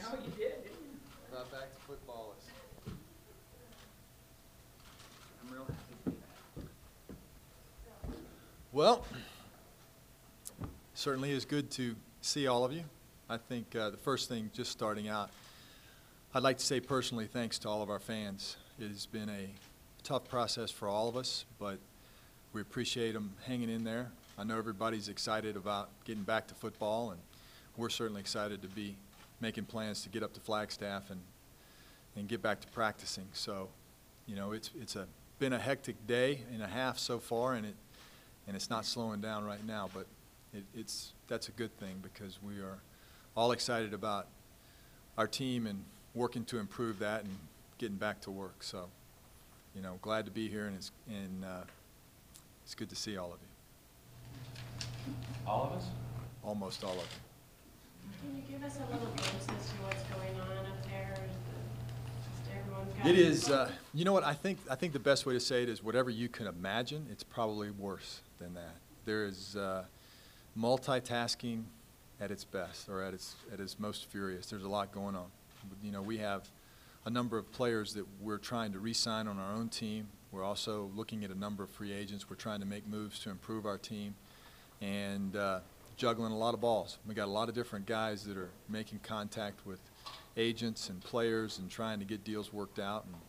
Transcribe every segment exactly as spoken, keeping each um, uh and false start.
Oh, you did, didn't you? Brought back to footballers. I'm real happy to do that. Well, certainly is good to see all of you. I think uh, the first thing, just starting out, I'd like to say personally thanks to all of our fans. It has been a tough process for all of us, but we appreciate them hanging in there. I know everybody's excited about getting back to football, and we're certainly excited to be making plans to get up to Flagstaff and and get back to practicing. So, you know, it's it's a been a hectic day and a half so far, and it and it's not slowing down right now. But it, it's that's a good thing because we are all excited about our team and working to improve that and getting back to work. So, you know, glad to be here, and it's and uh, it's good to see all of you. All of us? Almost all of you. Can you give us a little glimpse as to what's going on up there? Is the, just everyone's got It is, uh, you know what, I think, I think the best way to say it is whatever you can imagine, it's probably worse than that. There is uh, multitasking at its best, or at its, at its most furious. There's a lot going on. You know, we have a number of players that we're trying to re-sign on our own team. We're also looking at a number of free agents. We're trying to make moves to improve our team, and uh, juggling a lot of balls. We got a lot of different guys that are making contact with agents and players and trying to get deals worked out. And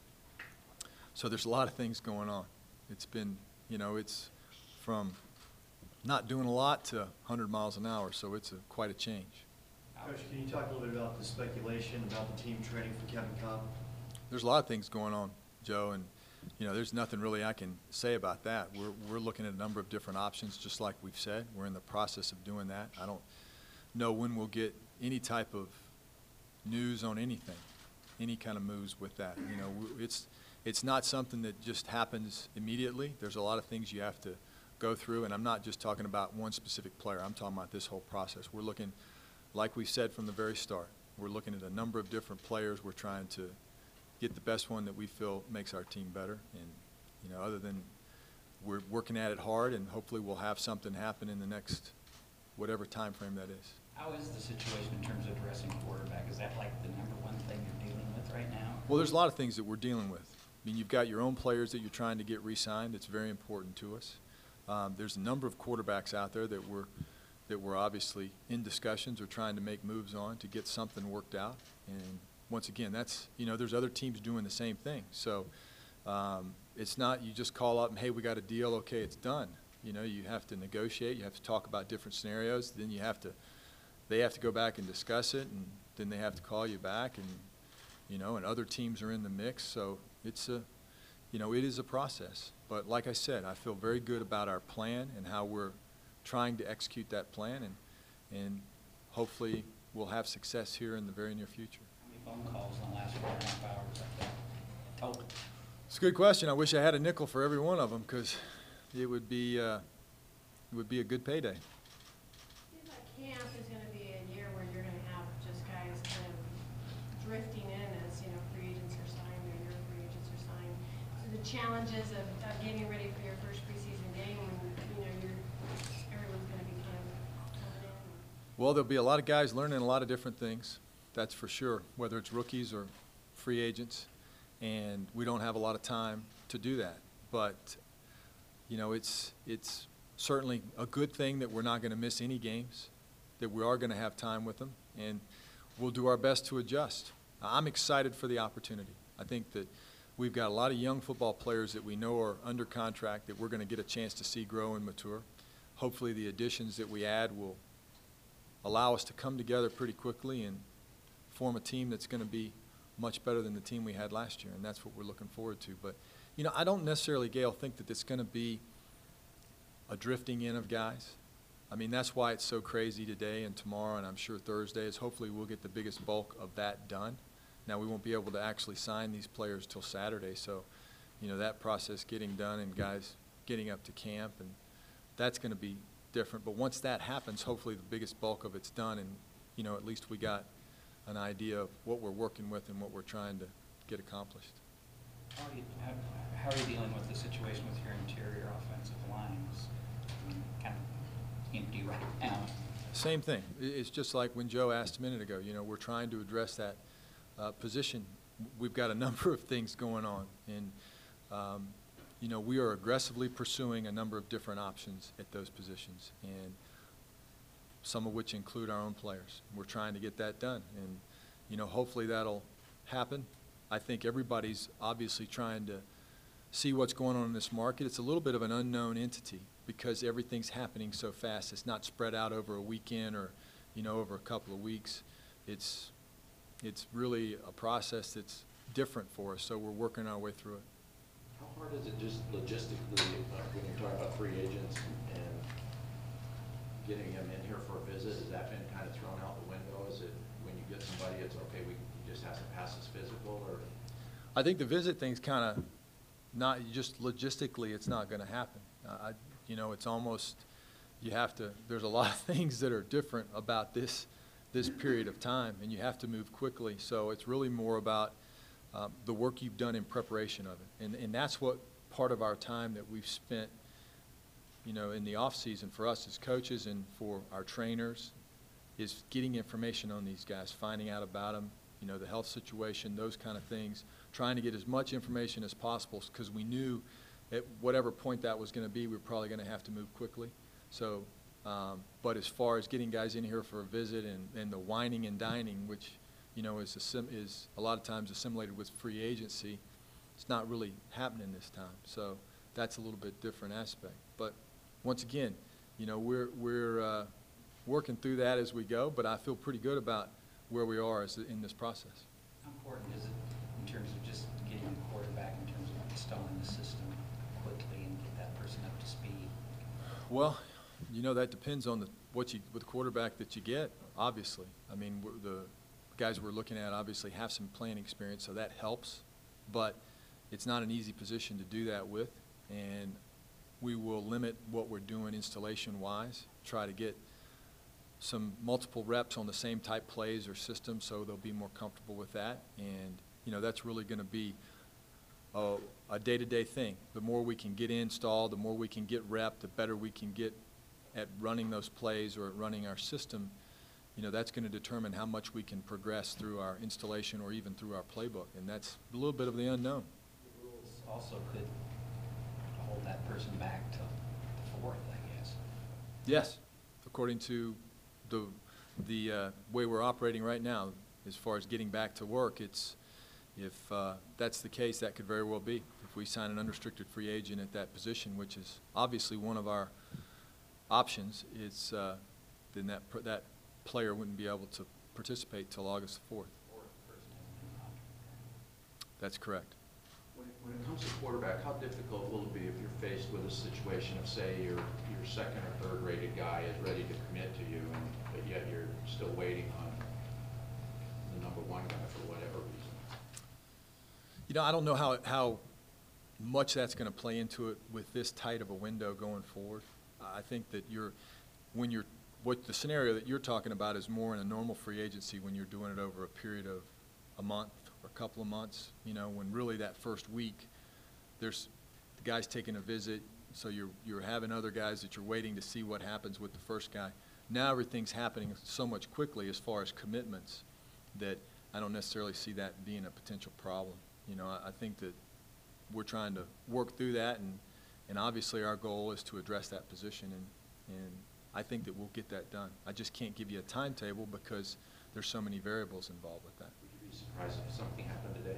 so there's a lot of things going on. It's been, you know, it's from not doing a lot to one hundred miles an hour, so it's a, quite a change. Coach, can you talk a little bit about the speculation about the team trading for Kevin Cobb? There's a lot of things going on, Joe, and you know, there's nothing really I can say about that. We're, we're looking at a number of different options, just like we've said. We're in the process of doing that. I don't know when we'll get any type of news on anything, any kind of moves with that. You know, it's, it's not something that just happens immediately. There's a lot of things you have to go through, and I'm not just talking about one specific player. I'm talking about this whole process. We're looking, like we said from the very start, we're looking at a number of different players. We're trying to get the best one that we feel makes our team better. And, you know, other than we're working at it hard, and hopefully we'll have something happen in the next whatever time frame that is. How is the situation in terms of dressing quarterback? Is that like the number one thing you're dealing with right now? Well, there's a lot of things that we're dealing with. I mean, you've got your own players that you're trying to get re-signed. It's very important to us. Um, there's a number of quarterbacks out there that we're, that we're obviously in discussions or trying to make moves on to get something worked out. And once again, that's, you know, there's other teams doing the same thing. So um, it's not you just call up and, hey, we got a deal, okay, it's done. You know, you have to negotiate. You have to talk about different scenarios. Then you have to, they have to go back and discuss it, and then they have to call you back, and, you know, and other teams are in the mix. So it's a, you know, it is a process. But like I said, I feel very good about our plan and how we're trying to execute that plan, and, and hopefully we'll have success here in the very near future. Phone calls in the last four and a half hours like that total? It's a good question. I wish I had a nickel for every one of them, because it would be uh, it would be a good payday. Seems like camp is going to be a year where you're going to have just guys kind of drifting in as, you know, free agents are signed or your free agents are signed. So the challenges of, of getting ready for your first preseason game when, you know, you're, everyone's going to be kind of coming in. Well, there'll be a lot of guys learning a lot of different things. That's for sure, whether it's rookies or free agents, and we don't have a lot of time to do that. But, you know, it's, it's certainly a good thing that we're not going to miss any games, that we are going to have time with them, and we'll do our best to adjust. I'm excited for the opportunity. I think that we've got a lot of young football players that we know are under contract that we're going to get a chance to see grow and mature. Hopefully the additions that we add will allow us to come together pretty quickly and form a team that's going to be much better than the team we had last year, and that's what we're looking forward to. But, you know, I don't necessarily, Gail, think that it's going to be a drifting in of guys. I mean, that's why it's so crazy today and tomorrow, and I'm sure Thursday is hopefully we'll get the biggest bulk of that done. Now, we won't be able to actually sign these players till Saturday, so, you know, that process getting done and guys getting up to camp, and that's going to be different. But once that happens, hopefully the biggest bulk of it's done, and, you know, at least we got an idea of what we're working with and what we're trying to get accomplished. How are you, how, how are you dealing with the situation with your interior offensive lines? I mean, kind of empty right now. Same thing. I- It's just like when Joe asked a minute ago, you know, we're trying to address that uh, position. We've got a number of things going on, and, um, you know, we are aggressively pursuing a number of different options at those positions, and some of which include our own players. We're trying to get that done, and, you know, hopefully that'll happen. I think everybody's obviously trying to see what's going on in this market. It's a little bit of an unknown entity because everything's happening so fast. It's not spread out over a weekend or, you know, over a couple of weeks. It's, it's really a process that's different for us, so we're working our way through it. How hard is it just logistically, uh, when you're talking about free agents and getting them in here for a visit? Has that been kind of thrown out the window? Is it, when you get somebody, it's okay, we he just has to pass this physical, or? I think the visit thing's kind of not, just logistically, it's not going to happen. Uh, I, you know, it's almost, you have to, there's a lot of things that are different about this, this period of time, and you have to move quickly. So it's really more about um, the work you've done in preparation of it. And, and that's what part of our time that we've spent, you know, in the off season for us as coaches and for our trainers is getting information on these guys, finding out about them, you know, the health situation, those kind of things, trying to get as much information as possible because we knew at whatever point that was going to be, we were probably going to have to move quickly. So, um, but as far as getting guys in here for a visit and, and the whining and dining, which, you know, is, assim is a lot of times assimilated with free agency, it's not really happening this time. So that's a little bit different aspect. But once again, you know, we're, we're uh, working through that as we go, but I feel pretty good about where we are as in this process. How important is it in terms of just getting the quarterback, in terms of installing the system quickly and get that person up to speed? Well, you know, that depends on the, what you, with the quarterback that you get, obviously. I mean, we're, the guys we're looking at obviously have some playing experience, so that helps. But it's not an easy position to do that with, and we will limit what we're doing installation-wise, try to get some multiple reps on the same type plays or systems so they'll be more comfortable with that. And, you know, that's really going to be a, a day-to-day thing. The more we can get installed, the more we can get rep, the better we can get at running those plays or at running our system. You know, that's going to determine how much we can progress through our installation or even through our playbook. And that's a little bit of the unknown. The rules also could hold that person back to the fourth, I guess. Yes, according to the, the uh, way we're operating right now, as far as getting back to work, it's, if uh, that's the case, that could very well be. If we sign an unrestricted free agent at that position, which is obviously one of our options, it's, uh, then that, pr that player wouldn't be able to participate till August the fourth. Fourth person has a new contract. That's correct. When it, when it comes to quarterback, how difficult will it be if you're faced with a situation of, say, your your second or third rated guy is ready to commit to you, and but yet you're still waiting on the number one guy for whatever reason? You know, I don't know how, how much that's going to play into it with this tight of a window going forward. I think that you're, when you're, what the scenario that you're talking about is more in a normal free agency when you're doing it over a period of a month or a couple of months, you know, when really that first week, there's the guy's taking a visit, so you're, you're having other guys that you're waiting to see what happens with the first guy. Now everything's happening so much quickly as far as commitments that I don't necessarily see that being a potential problem. You know, I, I think that we're trying to work through that, and, and obviously our goal is to address that position, and, and I think that we'll get that done. I just can't give you a timetable because there's so many variables involved with that. Would you be surprised if something happened today?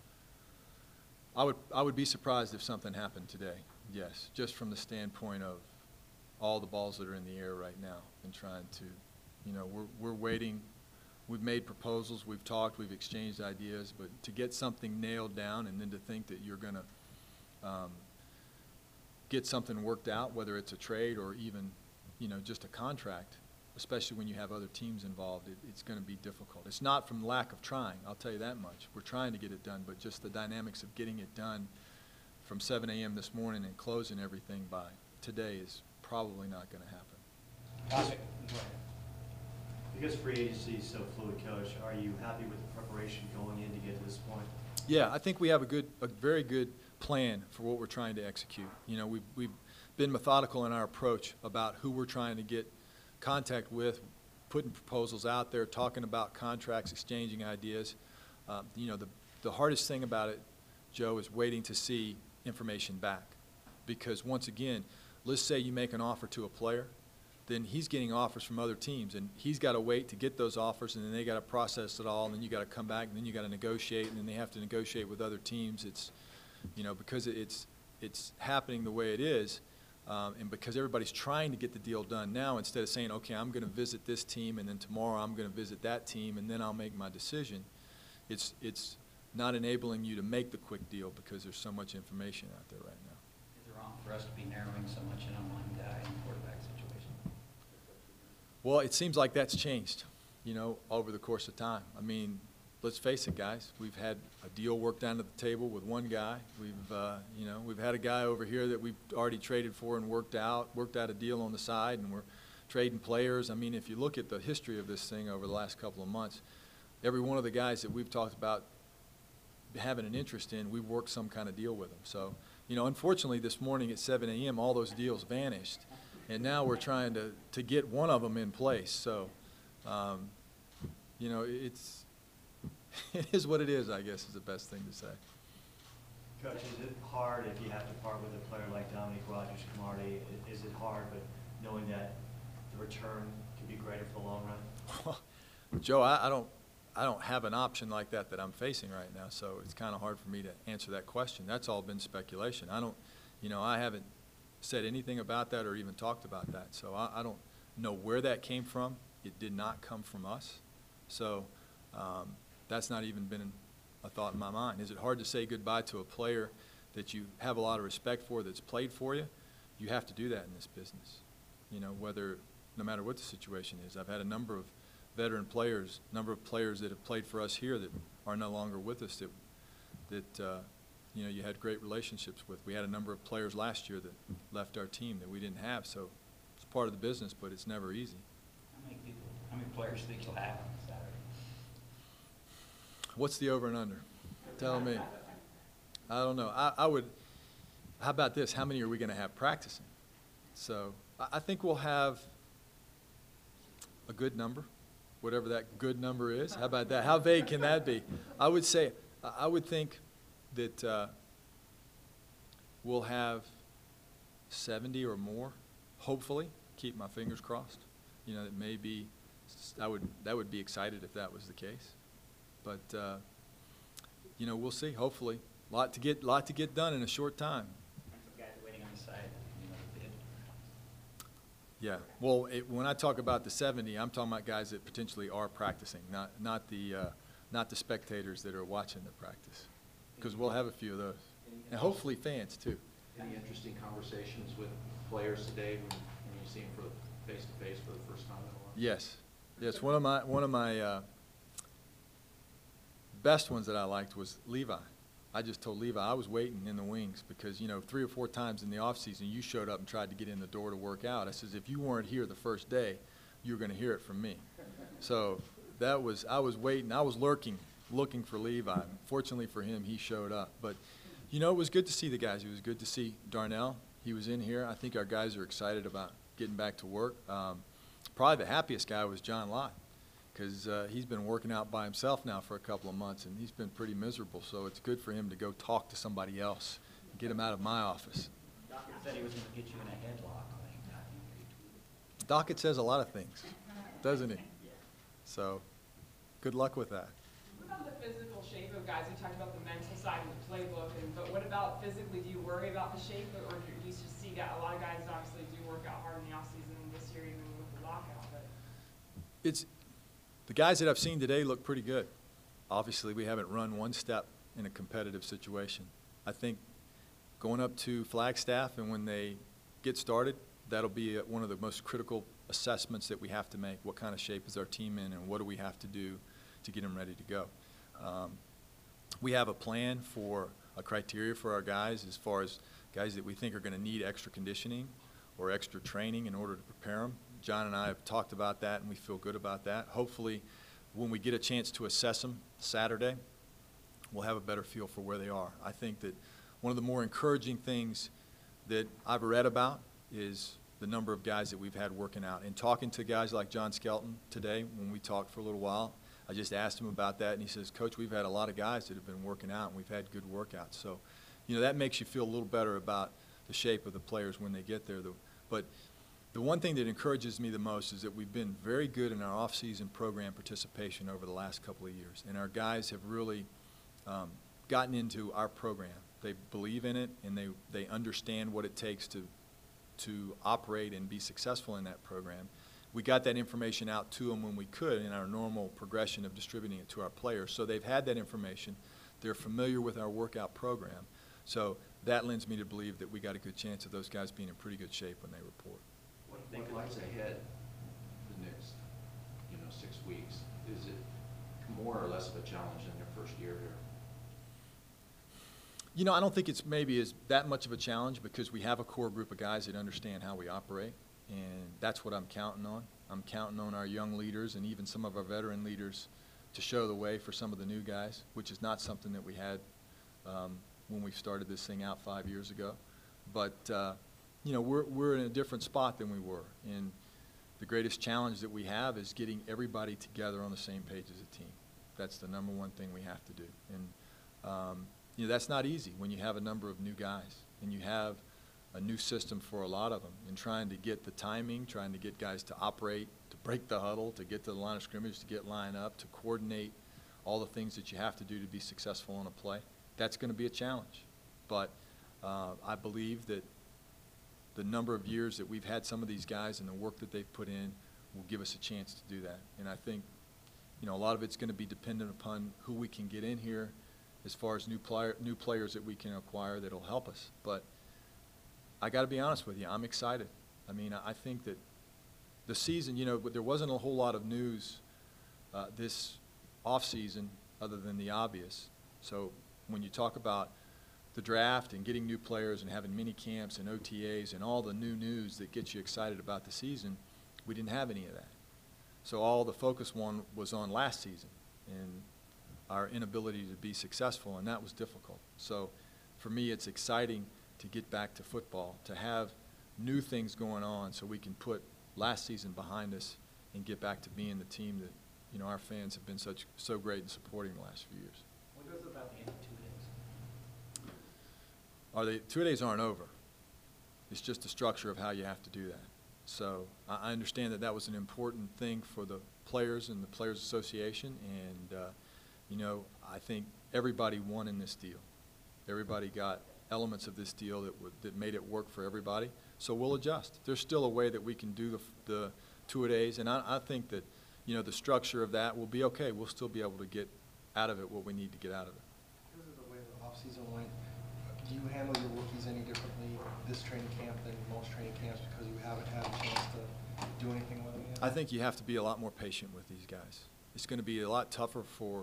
I would, I would be surprised if something happened today, yes, just from the standpoint of all the balls that are in the air right now and trying to, you know, we're, we're waiting. We've made proposals, we've talked, we've exchanged ideas, but to get something nailed down and then to think that you're going to um, get something worked out, whether it's a trade or even, you know, just a contract, especially when you have other teams involved, it, it's going to be difficult. It's not from lack of trying, I'll tell you that much. We're trying to get it done, but just the dynamics of getting it done from seven A M this morning and closing everything by today is probably not going to happen. Topic. Go ahead. Because free agency is so fluid, Coach, are you happy with the preparation going in to get to this point? Yeah, I think we have a good, a very good plan for what we're trying to execute. You know, we've, we've been methodical in our approach about who we're trying to get contact with, putting proposals out there, talking about contracts, exchanging ideas. Um, you know, the, the hardest thing about it, Joe, is waiting to see information back. Because once again, let's say you make an offer to a player, then he's getting offers from other teams, and he's got to wait to get those offers, and then they got to process it all, and then you got to come back, and then you got to negotiate, and then they have to negotiate with other teams. It's, you know, because it's it's happening the way it is, um, and because everybody's trying to get the deal done now, instead of saying, okay, I'm going to visit this team, and then tomorrow I'm going to visit that team, and then I'll make my decision. It's it's not enabling you to make the quick deal because there's so much information out there right now. Is it wrong for us to be narrowing so much in on one guy in the quarterback situation? Well, it seems like that's changed, you know, over the course of time. I mean, let's face it, guys. We've had a deal worked down to the table with one guy. We've, uh, you know, we've had a guy over here that we've already traded for and worked out, worked out a deal on the side, and we're trading players. I mean, if you look at the history of this thing over the last couple of months, every one of the guys that we've talked about having an interest in, we've worked some kind of deal with them. So, you know, unfortunately, this morning at seven A M, all those deals vanished. And now we're trying to, to get one of them in place. So, um, you know, it's it is what it is, I guess, is the best thing to say. Coach, is it hard if you have to part with a player like Dominique Rodgers-Cromartie? I- Is it hard, but knowing that the return can be greater for the long run? Well, Joe, I, I don't I don't have an option like that that I'm facing right now, so it's kind of hard for me to answer that question. That's all been speculation. I don't, you know, I haven't said anything about that or even talked about that, so I, I don't know where that came from. It did not come from us, so um, that's not even been a thought in my mind. Is it hard to say goodbye to a player that you have a lot of respect for that's played for you? You have to do that in this business, you know, whether, no matter what the situation is. I've had a number of veteran players, number of players that have played for us here that are no longer with us that, that uh, you know, you had great relationships with. We had a number of players last year that left our team that we didn't have, so it's part of the business, but it's never easy. How many people, how many players think you'll have on Saturday? What's the over and under? Tell me. I don't know. I, I would, how about this? How many are we going to have practicing? So I, I think we'll have a good number, whatever that good number is. How about that? How vague can that be? I would say, I would think that uh, we'll have seventy or more, hopefully. Keep my fingers crossed. You know, it may be, I would, that would be excited if that was the case. But, uh, you know, we'll see, hopefully. Lot to get, lot to get done in a short time. And some guys waiting on the side, you know, bid. Yeah, well, it, when I talk about the seventy, I'm talking about guys that potentially are practicing, not, not the, uh, not the spectators that are watching the practice. Because we'll have a few of those. And hopefully fans, too. Any interesting conversations with players today when, when you see them for the face-to-face for the first time in a while? Yes, yes, one of my, one of my uh, best ones that I liked was Levi. I just told Levi I was waiting in the wings because, you know, three or four times in the offseason you showed up and tried to get in the door to work out. I says, if you weren't here the first day, you were going to hear it from me. So that was, I was waiting, I was lurking, looking for Levi. Fortunately for him, he showed up. But, you know, it was good to see the guys. It was good to see Darnell. He was in here. I think our guys are excited about getting back to work. Um, probably the happiest guy was John Lott, because uh, he's been working out by himself now for a couple of months, and he's been pretty miserable. So it's good for him to go talk to somebody else, and get him out of my office. Dockett said he was going to get you in a headlock when he got in. Dockett says a lot of things, doesn't he? So good luck with that. What about the physical shape of guys? You talked about the mental side of the playbook, and, but what about physically? Do you worry about the shape, or do you just see that a lot of guys obviously do work out hard in the offseason this year, even with the lockout? But It's the guys that I've seen today look pretty good. Obviously, we haven't run one step in a competitive situation. I think going up to Flagstaff and when they get started, that'll be one of the most critical assessments that we have to make. What kind of shape is our team in, and what do we have to do to get them ready to go? Um, we have a plan for a criteria for our guys as far as guys that we think are going to need extra conditioning or extra training in order to prepare them. John and I have talked about that, and we feel good about that. Hopefully, when we get a chance to assess them Saturday, we'll have a better feel for where they are. I think that one of the more encouraging things that I've read about is the number of guys that we've had working out. And talking to guys like John Skelton today, when we talked for a little while, I just asked him about that, and he says, Coach, we've had a lot of guys that have been working out, and we've had good workouts. So, you know, that makes you feel a little better about the shape of the players when they get there. But the one thing that encourages me the most is that we've been very good in our off-season program participation over the last couple of years, and our guys have really um, gotten into our program. They believe in it, and they, they understand what it takes to, to operate and be successful in that program. We got that information out to them when we could in our normal progression of distributing it to our players. So they've had that information. They're familiar with our workout program. So that lends me to believe that we got a good chance of those guys being in pretty good shape when they report. What, what lies ahead the next, you know, six weeks? Is it more or less of a challenge in their first year here? You know, I don't think it's maybe as that much of a challenge because we have a core group of guys that understand how we operate, and that's what I'm counting on. I'm counting on our young leaders and even some of our veteran leaders to show the way for some of the new guys, which is not something that we had um, when we started this thing out five years ago. But, uh, you know, we're, we're in a different spot than we were. And the greatest challenge that we have is getting everybody together on the same page as a team. That's the number one thing we have to do. And, um, you know, that's not easy when you have a number of new guys and you have a new system for a lot of them, and trying to get the timing, trying to get guys to operate, to break the huddle, to get to the line of scrimmage, to get lined up, to coordinate all the things that you have to do to be successful on a play. That's going to be a challenge. But uh, I believe that the number of years that we've had some of these guys and the work that they've put in will give us a chance to do that. And I think, you know, a lot of it's going to be dependent upon who we can get in here as far as new player, new players that we can acquire that will help us. But I got to be honest with you, I'm excited. I mean, I think that the season, you know, there wasn't a whole lot of news uh, this off-season other than the obvious. So when you talk about the draft and getting new players and having mini camps and O T As and all the new news that gets you excited about the season, we didn't have any of that. So all the focus one was on last season and our inability to be successful, and that was difficult. So for me, it's exciting to get back to football, to have new things going on so we can put last season behind us and get back to being the team that, you know, our fans have been such so great in supporting the last few years. What goes about the end of two days? Are they, two days aren't over. It's just the structure of how you have to do that. So I, I understand that that was an important thing for the players and the Players Association, and, uh, you know, I think everybody won in this deal. Everybody got elements of this deal that would, that made it work for everybody. So we'll adjust. There's still a way that we can do the, the two-a-days, and I, I think that, you know, the structure of that will be okay. We'll still be able to get out of it what we need to get out of it. Because of the way the off-season went, do you handle your rookies any differently this training camp than most training camps because you haven't had a chance to do anything with them yet? I think you have to be a lot more patient with these guys. It's going to be a lot tougher for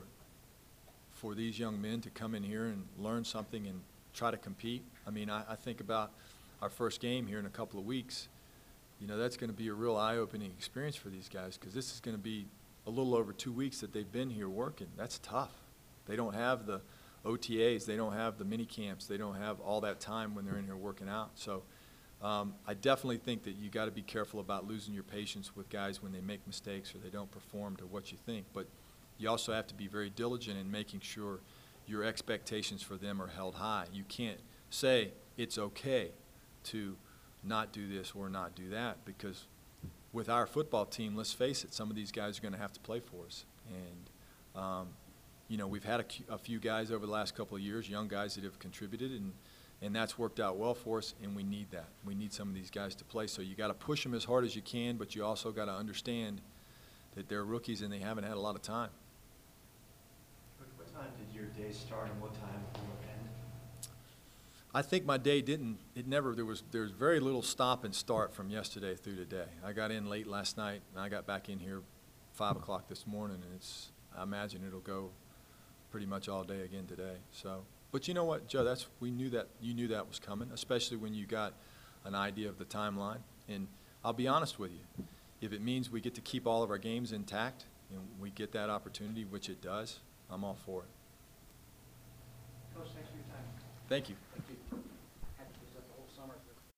for these young men to come in here and learn something and try to compete. I mean, I, I think about our first game here in a couple of weeks. You know, that's going to be a real eye-opening experience for these guys because this is going to be a little over two weeks that they've been here working. That's tough. They don't have the O T As. They don't have the mini camps. They don't have all that time when they're in here working out. So um, I definitely think that you got to be careful about losing your patience with guys when they make mistakes or they don't perform to what you think. But you also have to be very diligent in making sure your expectations for them are held high. You can't say it's okay to not do this or not do that because with our football team, let's face it, some of these guys are going to have to play for us. And, um, you know, we've had a, a few guys over the last couple of years, young guys that have contributed, and, and that's worked out well for us, and we need that. We need some of these guys to play. So you got to push them as hard as you can, but you also got to understand that they're rookies and they haven't had a lot of time. What time did your day start and what time will it end? I think my day didn't, it never, there was, there's very little stop and start from yesterday through today. I got in late last night and I got back in here five o'clock this morning, and it's, I imagine it'll go pretty much all day again today. So, but you know what, Joe, that's, we knew that, you knew that was coming, especially when you got an idea of the timeline. And I'll be honest with you, if it means we get to keep all of our games intact and we get that opportunity, which it does, I'm all for it. Coach, thanks for your time. Thank you.